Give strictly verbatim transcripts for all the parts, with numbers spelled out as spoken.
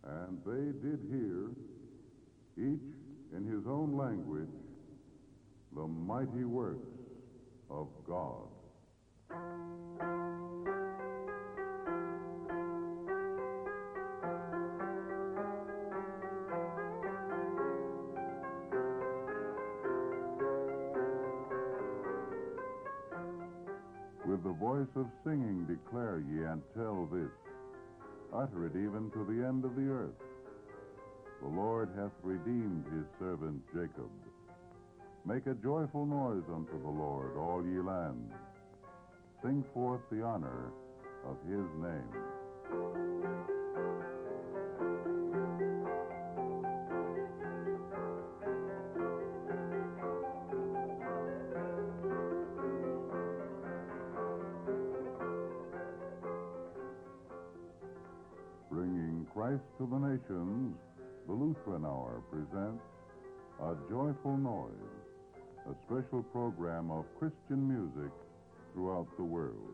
And they did hear, each in his own language, the mighty works of God. With the voice of singing declare ye and tell this, utter it even to the end of the earth. The Lord hath redeemed his servant Jacob. Make a joyful noise unto the Lord, all ye lands. Sing forth the honor of his name. Bringing Christ to the nations, the Lutheran Hour presents A Joyful Noise, a special program of Christian music throughout the world.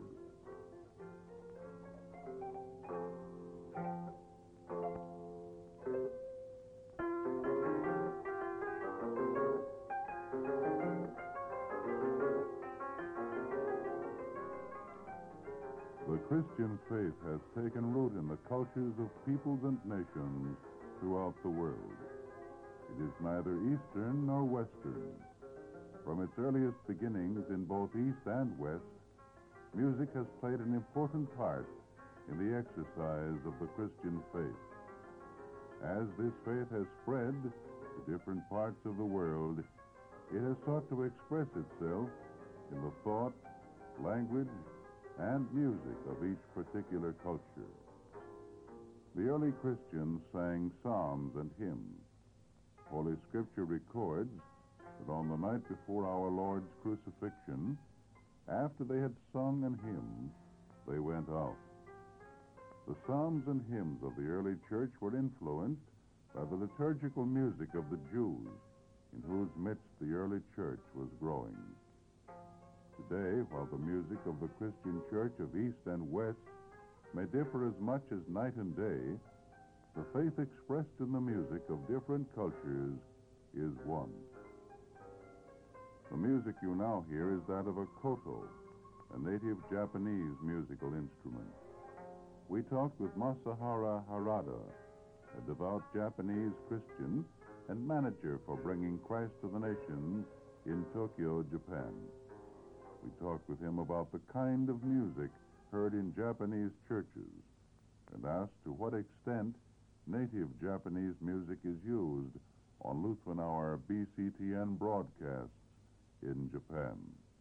The Christian faith has taken root in the cultures of peoples and nations throughout the world. It is neither Eastern nor Western. From its earliest beginnings in both East and West, music has played an important part in the exercise of the Christian faith. As this faith has spread to different parts of the world, it has sought to express itself in the thought, language, and music of each particular culture. The early Christians sang psalms and hymns. Holy Scripture records that on the night before our Lord's crucifixion, after they had sung and hymned, they went out. The psalms and hymns of the early church were influenced by the liturgical music of the Jews, in whose midst the early church was growing. Today, while the music of the Christian church of East and West may differ as much as night and day, the faith expressed in the music of different cultures is one. The music you now hear is that of a koto, a native Japanese musical instrument. We talked with Masahara Harada, a devout Japanese Christian and manager for bringing Christ to the nations in Tokyo, Japan. We talked with him about the kind of music heard in Japanese churches and asked to what extent native Japanese music is used on Lutheran Hour B C T N broadcasts in Japan.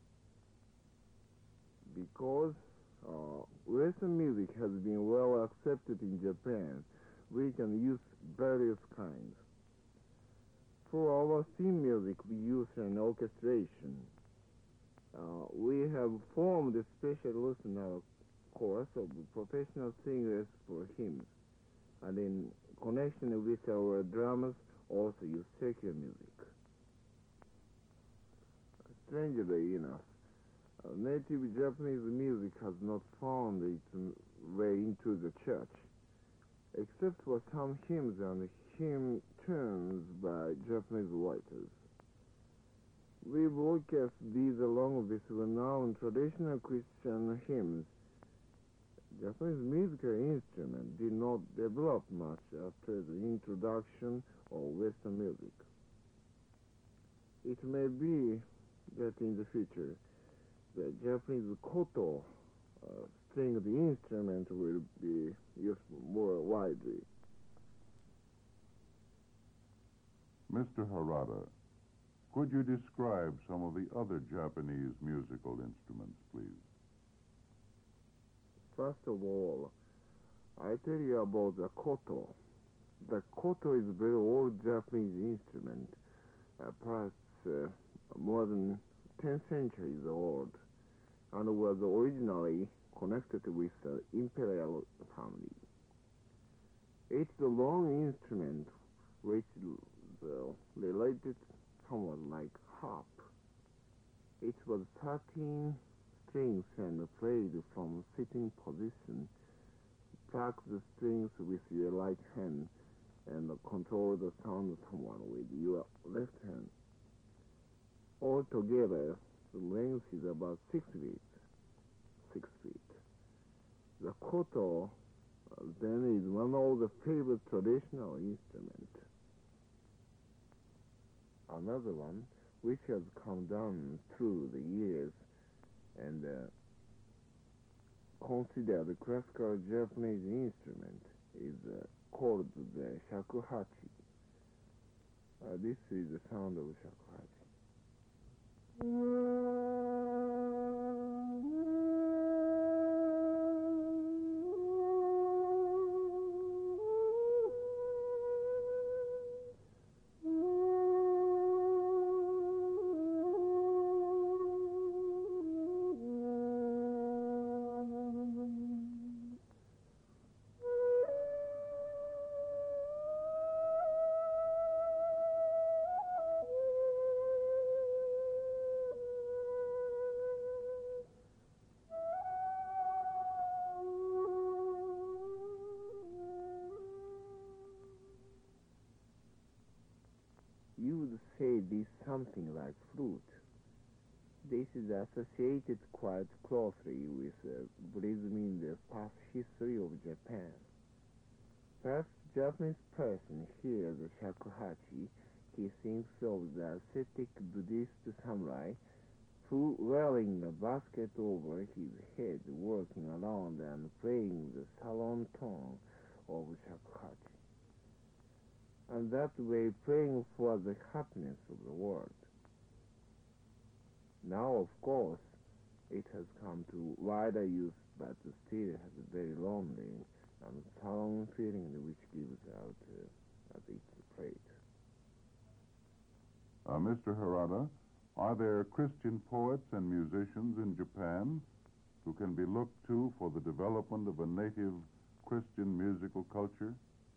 Because uh, Western music has been well accepted in Japan, we can use various kinds. For our theme music, we use an orchestration. Uh, we have formed a special listener course of professional singers for hymns, and in connection with our drummers, also use secular music. Strangely enough, uh, native Japanese music has not found its way into the church, except for some hymns and hymn tunes by Japanese writers. We broadcast these along with renowned traditional Christian hymns. Japanese musical instrument did not develop much after the introduction of Western music. It may be that in the future, the Japanese koto uh, stringed instrument will be used more widely. Mister Harada, could you describe some of the other Japanese musical instruments, please? First of all, I tell you about the koto. The koto is a very old Japanese instrument, uh, perhaps uh, more than ten centuries old, and was originally connected with the imperial family. It's a long instrument which is uh, related somewhat like harp. It was thirteen strings and played from sitting position. Pluck the strings with your right hand and control the sound someone with your left hand. Altogether, the length is about six feet. Six feet. The koto uh, then is one of the favorite traditional instruments. Another one, which has come down through the years and uh, considered a classical Japanese instrument, is uh, called the shakuhachi. Uh, this is the sound of shakuhachi. You would say this something like flute. This is associated quite closely with uh, Buddhism in the past history of Japan. Perhaps a Japanese person hears the shakuhachi, he thinks of the ascetic Buddhist samurai who, wearing a basket over his head, walking around and playing the salon tone of shakuhachi, and that way praying for the happiness of the world. Now, of course, it has come to wider use, but still has a very lonely and solemn feeling which gives out uh, as it's played. Uh, Mister Harada, are there Christian poets and musicians in Japan who can be looked to for the development of a native Christian musical culture?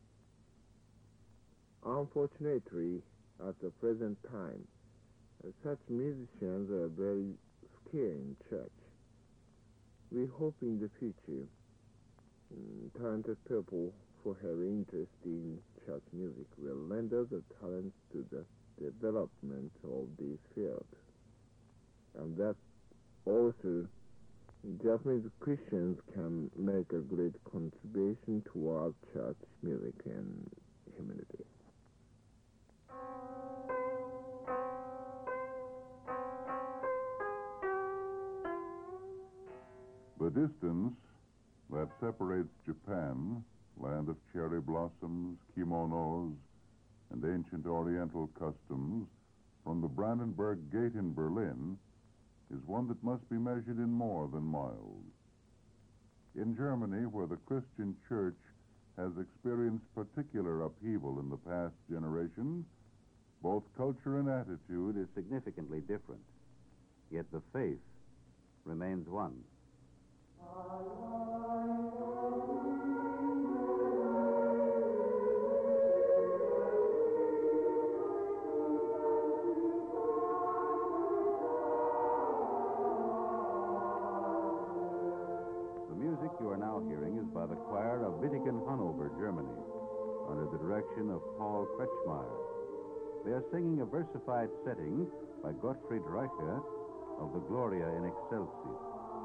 Unfortunately, at the present time, uh, such musicians are very scarce in church. We hope in the future um, talented people who have interest in church music will render the talent to the development of this field, and that also Japanese Christians can make a great contribution toward church music and humanity. The distance that separates Japan, land of cherry blossoms, kimonos, and ancient Oriental customs, from the Brandenburg Gate in Berlin, is one that must be measured in more than miles. In Germany, where the Christian church has experienced particular upheaval in the past generation, both culture and attitude is significantly different, yet the faith remains one. The music you are now hearing is by the choir of Wittigen, Hanover, Germany, under the direction of Paul Kretschmayr. They are singing a versified setting by Gottfried Reicher of the Gloria in Excelsis.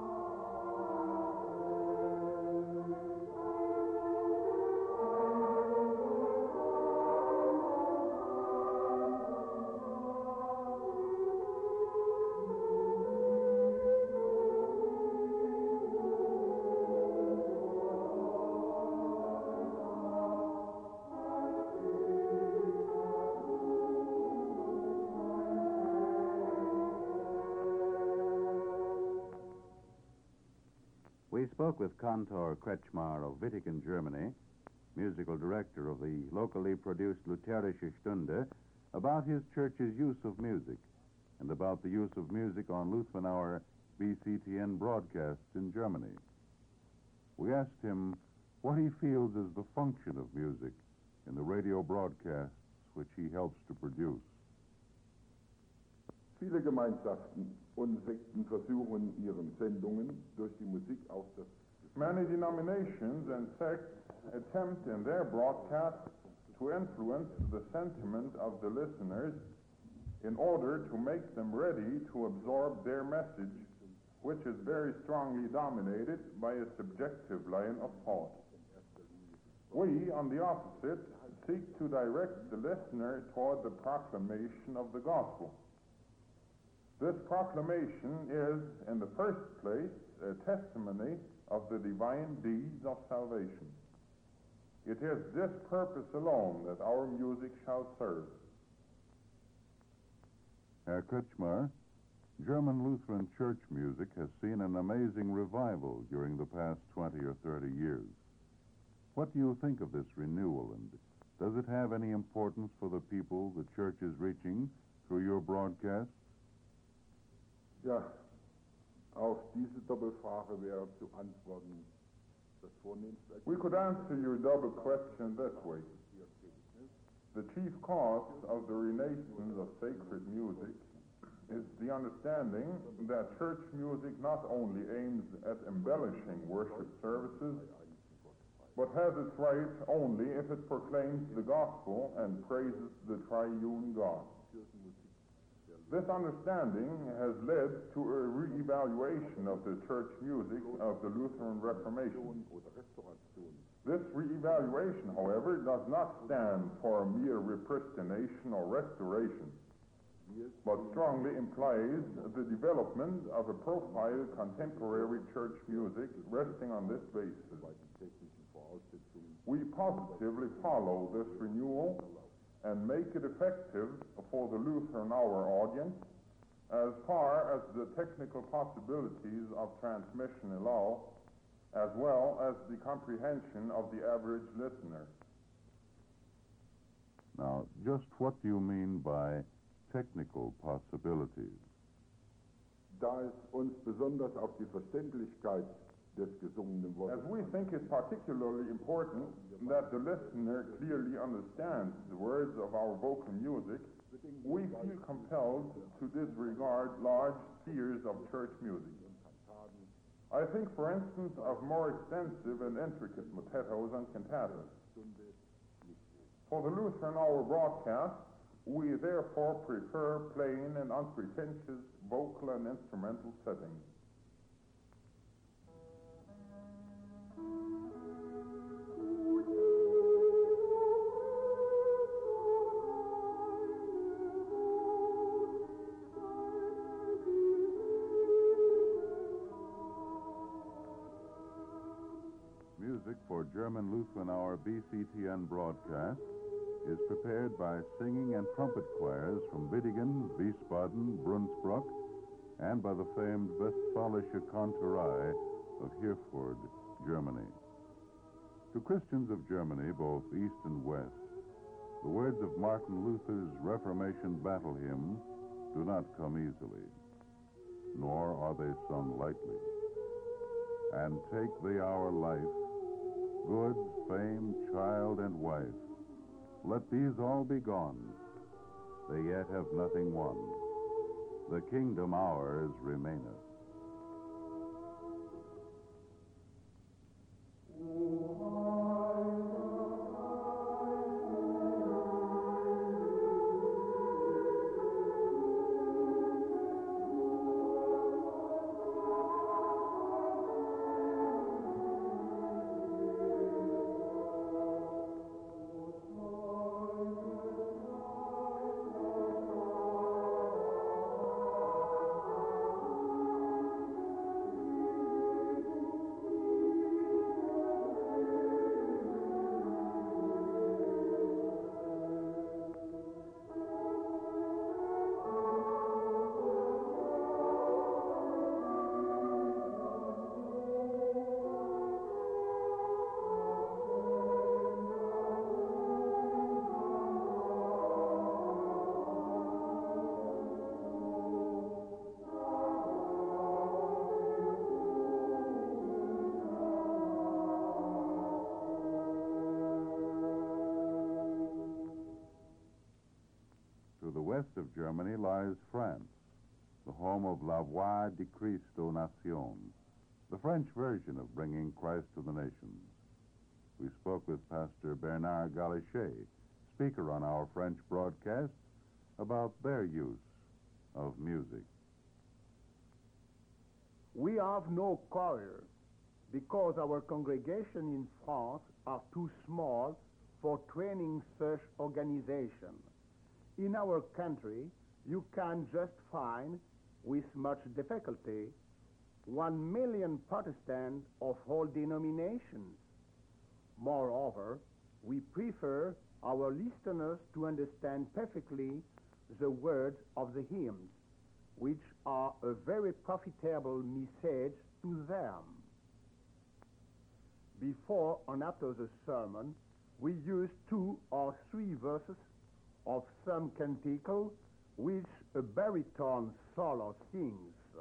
We spoke with Kantor Kretschmayr of Wittigen, Germany, musical director of the locally produced Lutherische Stunde, about his church's use of music and about the use of music on Luthmanauer B C T N broadcasts in Germany. We asked him what he feels is the function of music in the radio broadcasts which he helps to produce. Viele Gemeinschaften und Sekten versuchen in ihren Sendungen durch die Musik auch das Many denominations and sects attempt in their broadcasts to influence the sentiment of the listeners in order to make them ready to absorb their message, which is very strongly dominated by a subjective line of thought. We, on the opposite, seek to direct the listener toward the proclamation of the gospel. This proclamation is, in the first place, a testimony of the divine deeds of salvation. It is this purpose alone that our music shall serve. Herr Kretschmar, German Lutheran church music has seen an amazing revival during the past twenty or thirty years. What do you think of this renewal, and does it have any importance for the people the church is reaching through your broadcast? Ja, auf diese Doppelfrage wäre zu antworten das vornehmste. We could answer your double question this way. The chief cause of the renaissance of sacred music is the understanding that church music not only aims at embellishing worship services, but has its right only if it proclaims the gospel and praises the triune God. This understanding has led to a re-evaluation of the church music of the Lutheran Reformation. This re-evaluation, however, does not stand for a mere repristination or restoration, but strongly implies the development of a profile contemporary church music resting on this basis. We positively follow this renewal and make it effective for the Lutheran Hour audience as far as the technical possibilities of transmission allow, as well as the comprehension of the average listener. Now, just what do you mean by technical possibilities? Da es uns besonders auf die Verständlichkeit des gesungenen Wortes. As we think it's particularly important that the listener clearly understands the words of our vocal music, we feel compelled to disregard large spheres of church music. I think, for instance, of more extensive and intricate motettos and cantatas. For the Lutheran Hour broadcast, we therefore prefer plain and unpretentious vocal and instrumental settings. Music for German Lutheran Hour B C T N broadcast is prepared by singing and trumpet choirs from Wittingen, Wiesbaden, Brunsbruck, and by the famed Westfälische Kantorei of Herford, Germany. To Christians of Germany, both East and West, the words of Martin Luther's Reformation battle hymns do not come easily, nor are they sung lightly. And take thee our life, goods, fame, child, and wife. Let these all be gone. They yet have nothing won. The kingdom ours remaineth. To the west of Germany lies France, the home of La Voix de Christ aux Nations, the French version of bringing Christ to the nations. We spoke with Pastor Bernard Galichet, speaker on our French broadcast about their use of music. We have no choir because our congregation in France are too small for training such organization. In our country, you can just find, with much difficulty, one million Protestants of all denominations. Moreover, we prefer our listeners to understand perfectly the words of the hymns, which are a very profitable message to them. Before and after the sermon, we use two or three verses of some canticle which a baritone solo sings.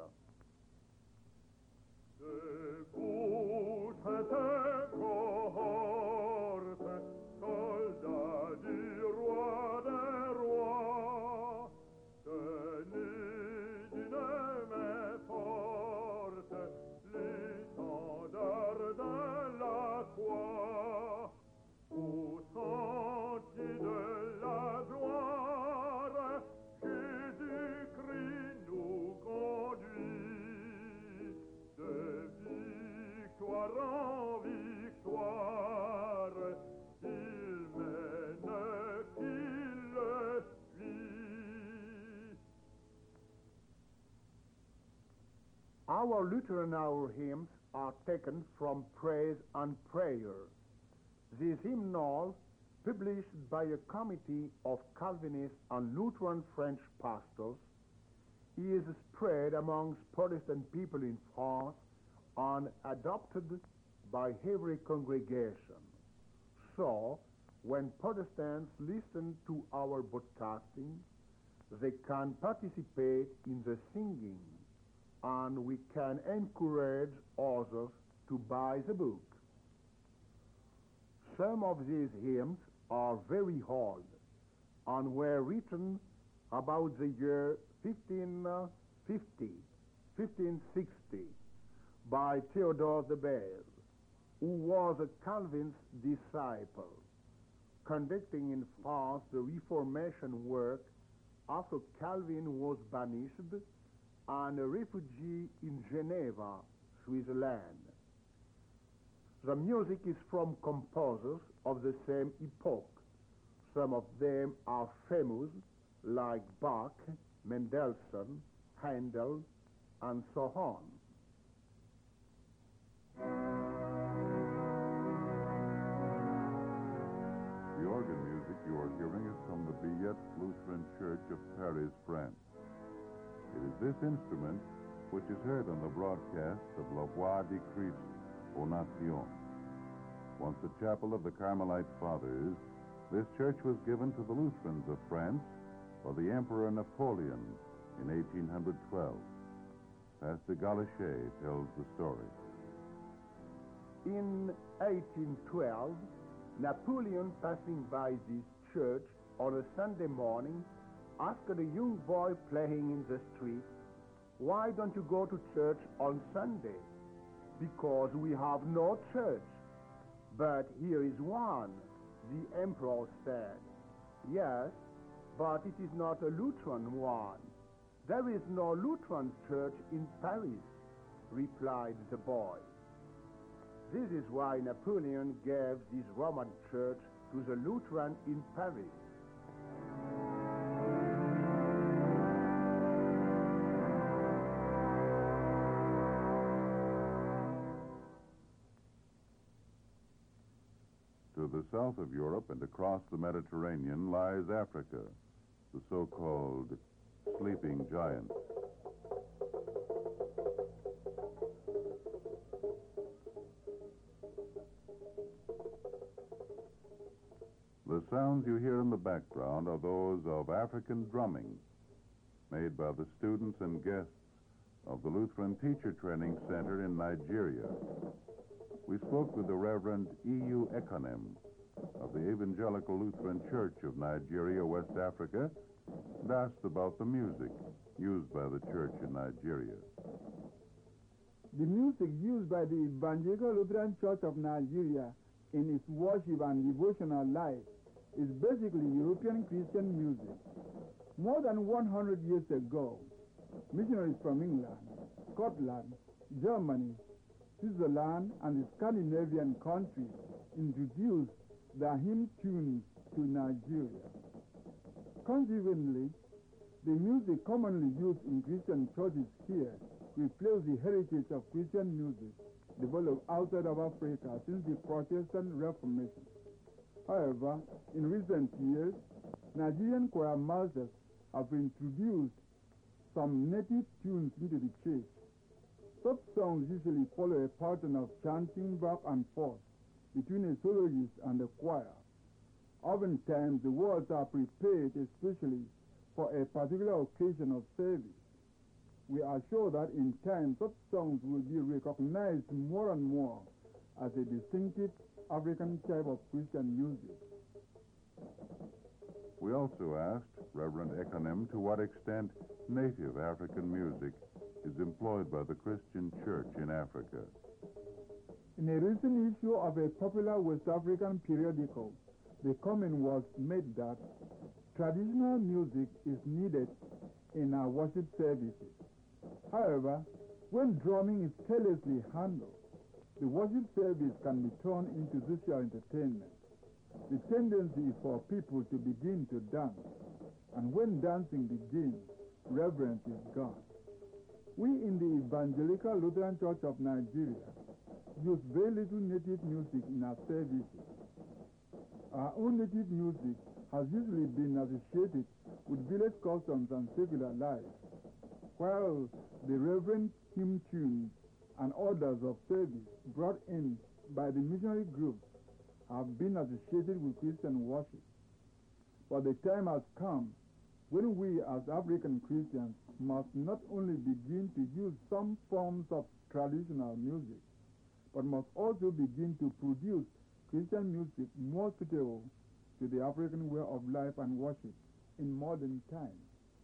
Our Lutheran hour hymns are taken from Praise and Prayer. This hymnal, published by a committee of Calvinist and Lutheran French pastors, is spread amongst Protestant people in France and adopted by every congregation. So, when Protestants listen to our broadcasting, they can participate in the singing, and we can encourage others to buy the book. Some of these hymns are very old and were written about the year fifteen fifty, fifteen sixty by Theodore de Beze, who was a Calvinist disciple, conducting in France the Reformation work after Calvin was banished and a refugee in Geneva, Switzerland. The music is from composers of the same epoch. Some of them are famous, like Bach, Mendelssohn, Handel, and so on. The organ music you are hearing is from the Billette Lutheran Church of Paris, France. It is this instrument which is heard on the broadcast of La Voix du Christ aux Nations. Once the chapel of the Carmelite Fathers, this church was given to the Lutherans of France by the Emperor Napoleon in eighteen twelve. Pastor Galichet tells the story. In eighteen twelve, Napoleon, passing by this church on a Sunday morning, asked a young boy playing in the street, "Why don't you go to church on Sunday?" "Because we have no church." "But here is one," the emperor said. "Yes, but it is not a Lutheran one." "There is no Lutheran church in Paris," replied the boy. This is why Napoleon gave this Roman church to the Lutheran in Paris. To the south of Europe and across the Mediterranean lies Africa, the so-called sleeping giant. The sounds you hear in the background are those of African drumming, made by the students and guests of the Lutheran Teacher Training Center in Nigeria. We spoke with the Reverend E U Ekonem of the Evangelical Lutheran Church of Nigeria, West Africa, and asked about the music used by the church in Nigeria. The music used by the Evangelical Lutheran Church of Nigeria in its worship and devotional life is basically European Christian music. More than one hundred years ago, missionaries from England, Scotland, Germany, Switzerland, and the Scandinavian countries introduced the hymn tunes to Nigeria. Consequently, the music commonly used in Christian churches here reflects the heritage of Christian music developed outside of Africa since the Protestant Reformation. However, in recent years, Nigerian choir masters have introduced some native tunes into the church. Such songs usually follow a pattern of chanting back and forth between a soloist and a choir. Oftentimes, the words are prepared especially for a particular occasion of service. We are sure that in time, such songs will be recognized more and more as a distinctive African type of Christian music. We also asked Reverend Ekanem to what extent native African music is employed by the Christian church in Africa. In a recent issue of a popular West African periodical, the comment was made that traditional music is needed in our worship services. However, when drumming is carelessly handled, the worship service can be turned into social entertainment. The tendency is for people to begin to dance, and when dancing begins, reverence is gone. We in the Evangelical Lutheran Church of Nigeria use very little native music in our services. Our own native music has usually been associated with village customs and secular life, while the reverent hymn tunes and orders of service brought in by the missionary groups have been associated with Christian worship. But the time has come when we as African Christians must not only begin to use some forms of traditional music, but must also begin to produce Christian music more suitable to the African way of life and worship in modern times.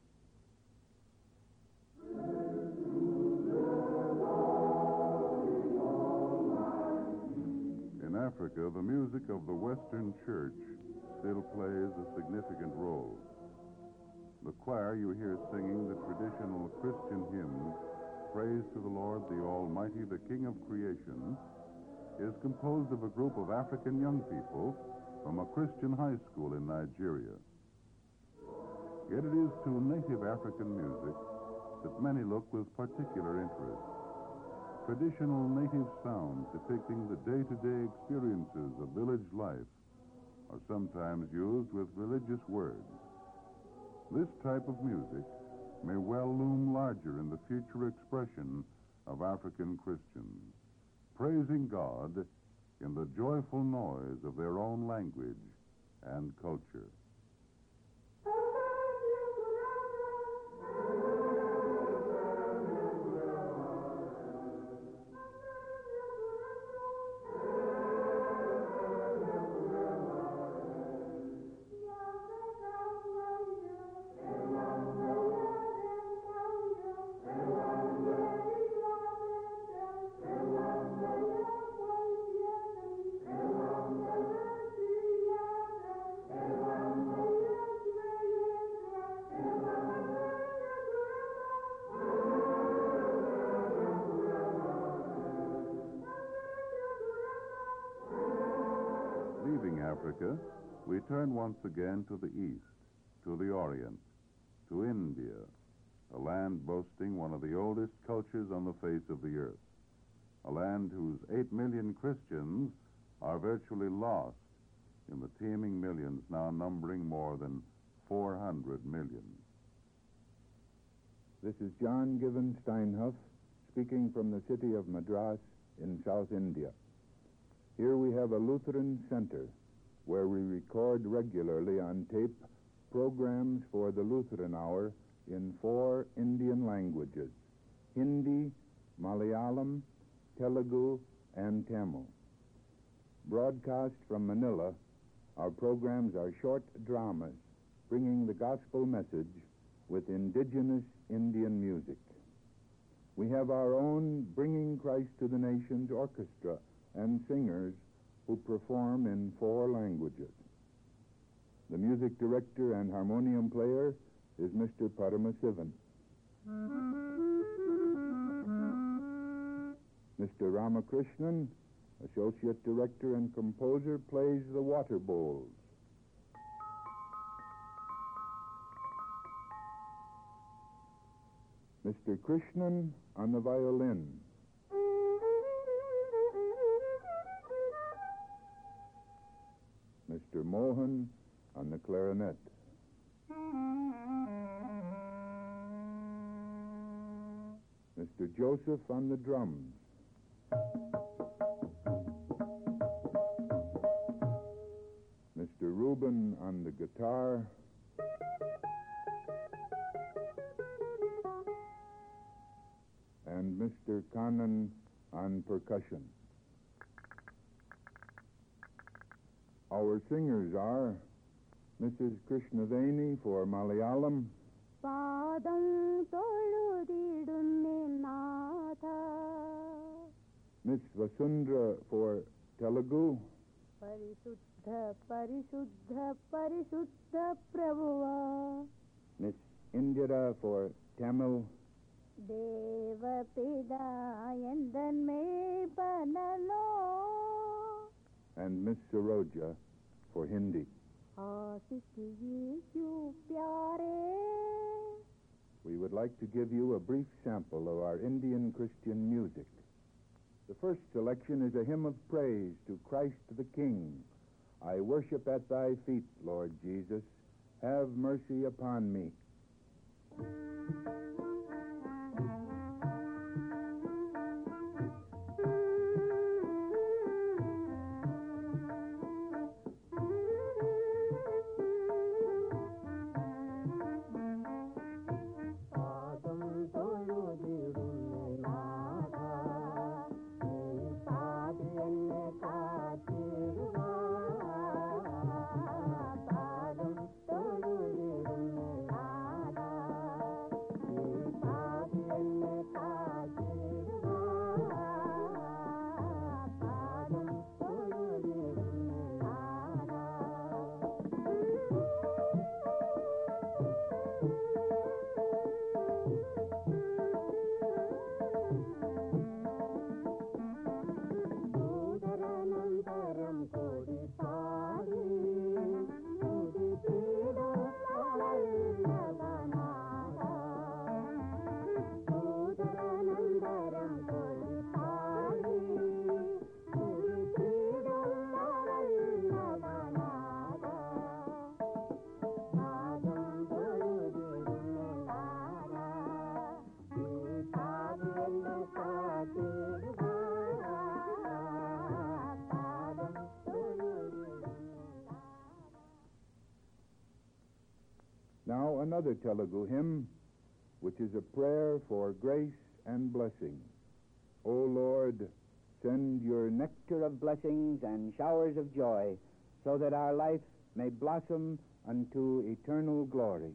In Africa, the music of the Western Church still plays a significant role. The choir you hear singing the traditional Christian hymn, Praise to the Lord, the Almighty, the King of Creation, is composed of a group of African young people from a Christian high school in Nigeria. Yet it is to native African music that many look with particular interest. Traditional native sounds depicting the day-to-day experiences of village life are sometimes used with religious words. This type of music may well loom larger in the future expression of African Christians, praising God in the joyful noise of their own language and culture. Leaving Africa, we turn once again to the east, to the Orient, to India, a land boasting one of the oldest cultures on the face of the earth, a land whose eight million Christians are virtually lost in the teeming millions now numbering more than four hundred million. This is John Given Steinhoff speaking from the city of Madras in South India. Here we have a Lutheran center where we record regularly on tape programs for the Lutheran Hour in four Indian languages: Hindi, Malayalam, Telugu, and Tamil. Broadcast from Manila, our programs are short dramas bringing the gospel message with indigenous Indian music. We have our own Bringing Christ to the Nations orchestra and singers who perform in four languages. The music director and harmonium player is Mister Paramasivan. Mister Ramakrishnan, associate director and composer, plays the water bowls. Mister Krishnan on the violin. Mister Mohan on the clarinet. Mister Joseph on the drums. Mister Reuben on the guitar. And Mister Kannan on percussion. Our singers are Missus Krishnaveni for Malayalam, Padam toludidunne natha, Miss Vasundra for Telugu, Parisuddha, Parisuddha, Parisuddha Prabhuva, Miss Indira for Tamil, Deva Pidayandan me panalo, and Miss Saroja for Hindi. We would like to give you a brief sample of our Indian Christian music. The first selection is a hymn of praise to Christ the King. I worship at thy feet, Lord Jesus. Have mercy upon me. Now another Telugu hymn, which is a prayer for grace and blessing. O Lord, send your nectar of blessings and showers of joy, so that our life may blossom unto eternal glory.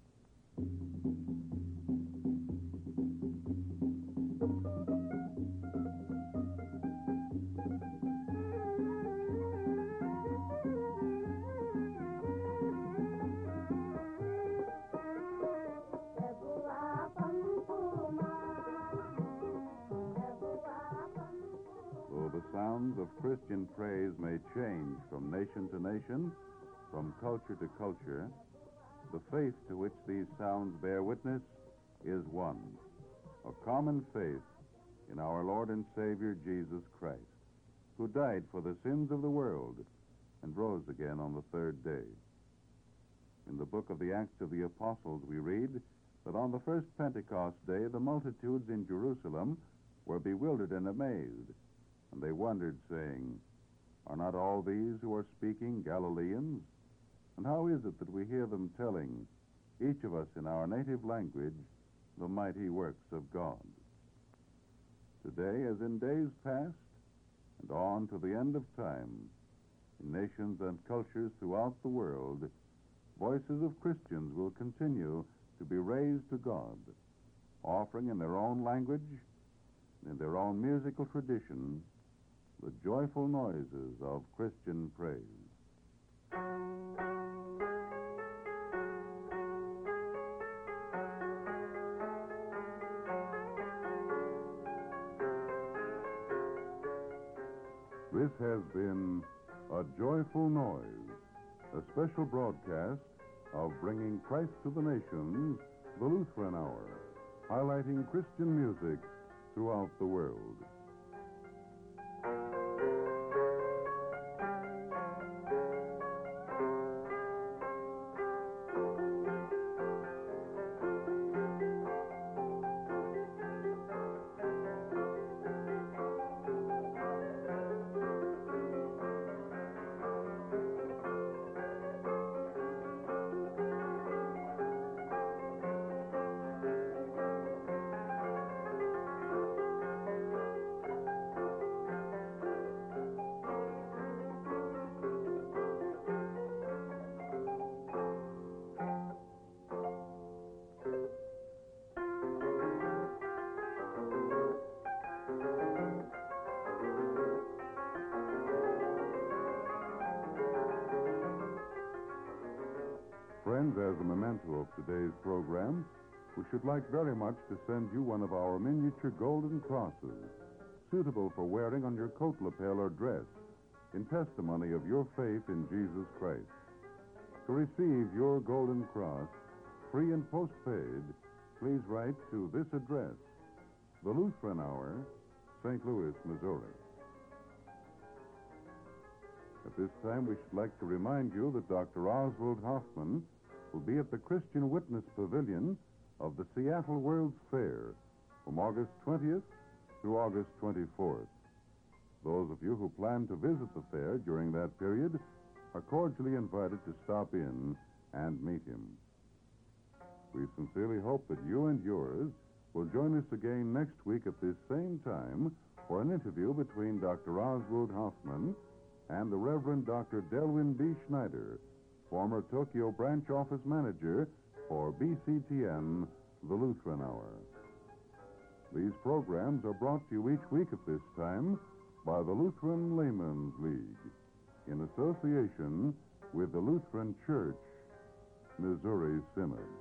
Sounds of Christian praise may change from nation to nation, from culture to culture. The faith to which these sounds bear witness is one, a common faith in our Lord and Savior Jesus Christ, who died for the sins of the world and rose again on the third day. In the book of the Acts of the Apostles, we read that on the first Pentecost day, the multitudes in Jerusalem were bewildered and amazed. And they wondered, saying, Are not all these who are speaking Galileans? And how is it that we hear them telling, each of us in our native language, the mighty works of God? Today, as in days past, and on to the end of time, in nations and cultures throughout the world, voices of Christians will continue to be raised to God, offering in their own language, in their own musical tradition, the joyful noises of Christian praise. This has been A Joyful Noise, a special broadcast of bringing Christ to the nations, the Lutheran Hour, highlighting Christian music throughout the world. Friends, as a memento of today's program, we should like very much to send you one of our miniature golden crosses, suitable for wearing on your coat lapel or dress, in testimony of your faith in Jesus Christ. To receive your golden cross, free and postpaid, please write to this address, The Lutheran Hour, Saint Louis, Missouri. At this time, we should like to remind you that Doctor Oswald Hoffman will be at the Christian Witness Pavilion of the Seattle World's Fair from August twentieth through August twenty-fourth. Those of you who plan to visit the fair during that period are cordially invited to stop in and meet him. We sincerely hope that you and yours will join us again next week at this same time for an interview between Doctor Oswald Hoffman and the Reverend Doctor Delwyn B. Schneider, former Tokyo branch office manager for B C T M, the Lutheran Hour. These programs are brought to you each week at this time by the Lutheran Laymen's League, in association with the Lutheran Church, Missouri Synod.